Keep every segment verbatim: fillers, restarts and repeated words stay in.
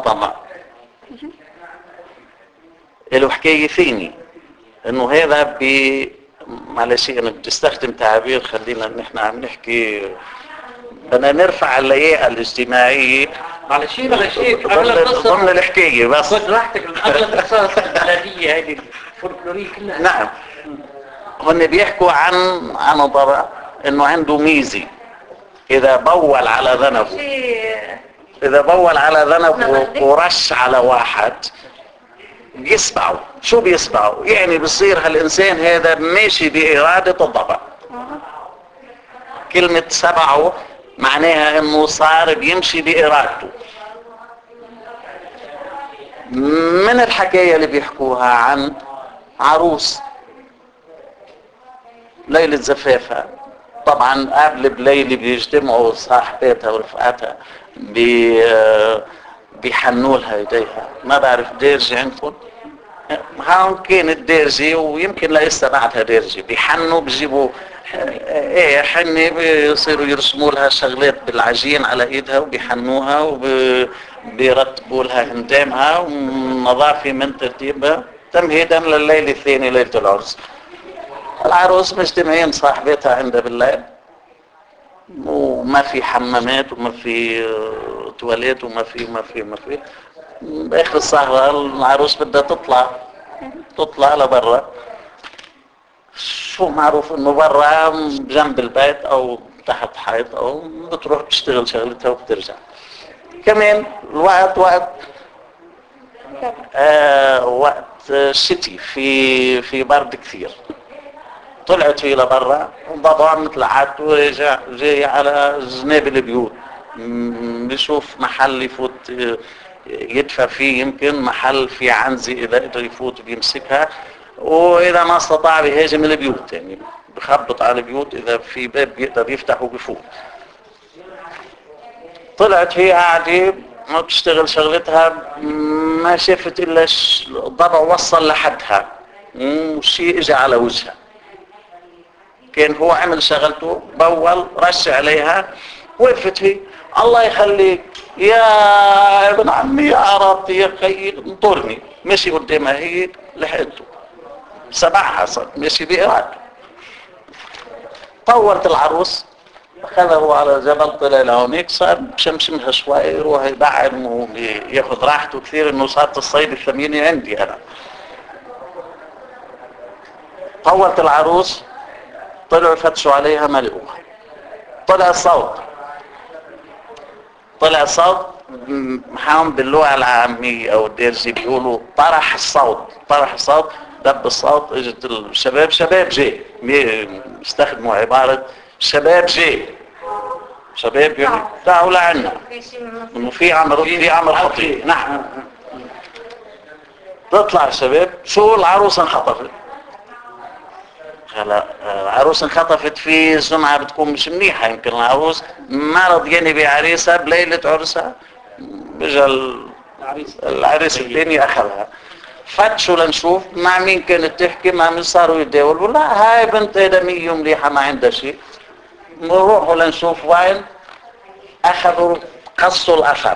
الطمع له حكاية ثانية، انه هذا ب معلش انا بدي استخدم تعابير، خلينا نحن عم نحكي بدنا نرفع اللياقة الاجتماعية معلش معلش ضمن ضمن الحكاية بس خذ راحتك. اغلب القصص البلدية هذه الفولكلورية كلها نعم. هن بيحكوا عن عن ضرع انه عنده ميزة، اذا بول على ذنبه اذا بول على ذنبه ورش على واحد بيسبعه. شو بيسبعه؟ يعني بصير هالإنسان هذا ماشي بإرادة الضبع. كلمة سبعه معناها انه صار بيمشي بإرادته. من الحكاية اللي بيحكوها عن عروس ليلة زفافها، طبعا قبل بليلة بيجتمعوا صاحباتها ورفقاتها بي بيحنوا لها ايديها. ما بعرف دارجة عندكم؟ هون كانت دارجة ويمكن لسه بعدها دارجة. بيحنوا بيجيبوا ايه حنة، بيصيروا يرسموا لها شغلات بالعجين على ايدها وبيحنوها وبيرتبوا لها هندامها ونظافة من ترتيبها تمهيدا لليلة الثانية ليلة العرس. العروس مجتمعين صاحبتها عندها بالليل وما في حمامات وما في تواليت وما في ما في ما في باخر السهرة العروس بدها تطلع تطلع لبرا. شو معروف انه برا جنب البيت او تحت حيط او بتروح تشتغل شغلتها وبترجع. كمان الوقت وقت آه وقت شتي في في برد كثير. طلعت فيه لبرا وضبع مثل عادته ورجع جاي على جناب البيوت بيشوف محل يفوت يدفع فيه، يمكن محل في عنزة إذا قدر يفوت بيمسكها، وإذا ما استطاع بيهاجم البيوت، يعني بخبط على البيوت إذا في باب بيقدر يفتح وبيفوت. طلعت هي قاعدة ما بتشتغل شغلتها، ما شافت إلا الضبع وصل لحدها والشيء اجى على وجهها. كان هو عمل شغلته بول رش عليها، وقفت هي الله يخليك يا ابن عمي يا عربتي يا خيي انطرني. مشي قدامها هي لحقته سبعها صار مشي بإرادته. طورت العروس اخذه على جبل طلع لهونيك صار بشمشمها شوي يروح يبعد وياخذ راحته كثير انه صارت الصيد الثمينة عندي انا. طورت العروس طلعوا فتشوا عليها ما لقوها. طلع الصوت طلع الصوت محاهم باللغة العامية او الدارجي بيقولوا طرح الصوت. طرح الصوت دب الصوت. اجت الشباب شباب جاي يستخدموا عبارة شباب جاي شباب يعني تعالوا لعنا انه في عمر في عمر خطير. نعم. تطلع الشباب شو العروس انخطفت. هلا العروس انخطفت في سمعة بتكون مش منيحة. يمكن العروس ما رضياني بعريسها بليلة عرسها بجا العريس الثاني اخذها. فتشوا لنشوف مع مين كانت تحكي مع مين صاروا يتداولوا. لا هاي بنت ادمية مليحة ما عندها شيء. نروحوا لنشوف وين. اخذوا قصوا الاثر.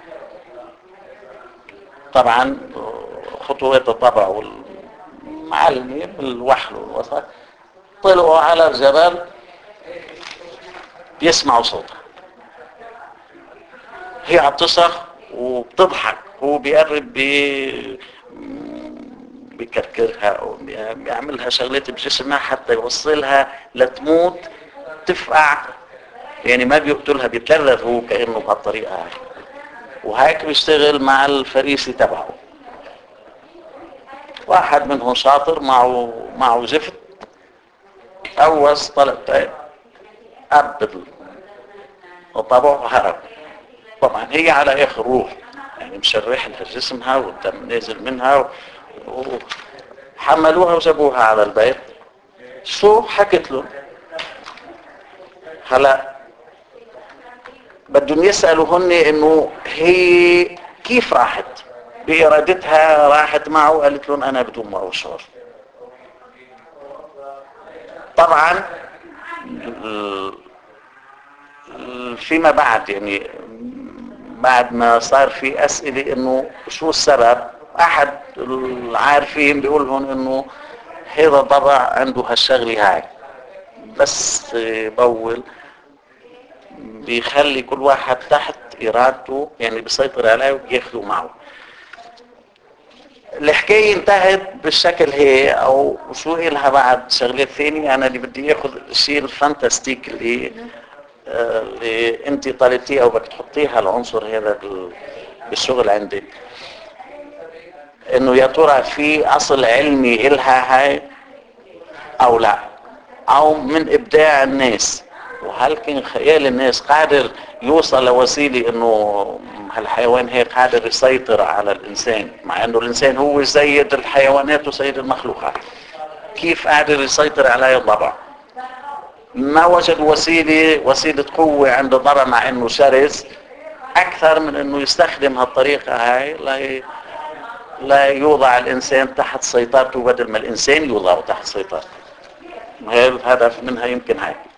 طبعا خطوات الطبع والمعلمة بالوحل والوسط طلعوا على الجبل بيسمعوا صوتها. هي عم تصرخ وبتضحك هو بيقرب بي بيكركرها او بيعملها شغلات بجسمها حتى يوصلها لتموت تفقع. يعني ما بيقتلها بيتلذذ هو كأنه بهالطريقة هاي. وهيك بيشتغل مع الفريسي تبعه. واحد منهم شاطر معه معه زفت أوز طلب أبد الطبع وهرب. طبعا هي على آخر روح يعني مشرح لها جسمها والدم نازل منها وحملوها وجابوها على البيت. شو حكت له. هلا بدهم يسألوا هن انه هي كيف راحت بإرادتها. راحت معه قالت لهم انا بدون معه شعور. طبعا فيما بعد يعني بعد ما صار في اسئله انه شو السبب، احد العارفين بيقول لهم انه هذا ضبع عنده هالشغله هاي، بس بول بيخلي كل واحد تحت ارادته، يعني بيسيطر عليه وبياخده معه. الحكايه انتهت بالشكل هي، او شو إلها بعد شغلات ثانيه. انا اللي بدي اخذ الشيء الفانتاستيك اللي اللي انت طالبتيه او بدك تحطيها العنصر هذا بالشغل عندك، انه يا ترى في اصل علمي إلها هاي او لا، او من ابداع الناس، وهل كان خيال الناس قادر يوصل لوسيله انه هالحيوان هيك قادر يسيطر على الانسان، مع انه الانسان هو سيد الحيوانات وسيد المخلوقات، كيف قادر يسيطر على الضبع؟ ما وجد وسيله وسيله قوه عند الضبع مع انه شرس اكثر من انه يستخدم هالطريقه هاي لا لا يوضع الانسان تحت سيطرته بدل ما الانسان يوضعه تحت سيطرته. هذا الهدف منها يمكن هاي.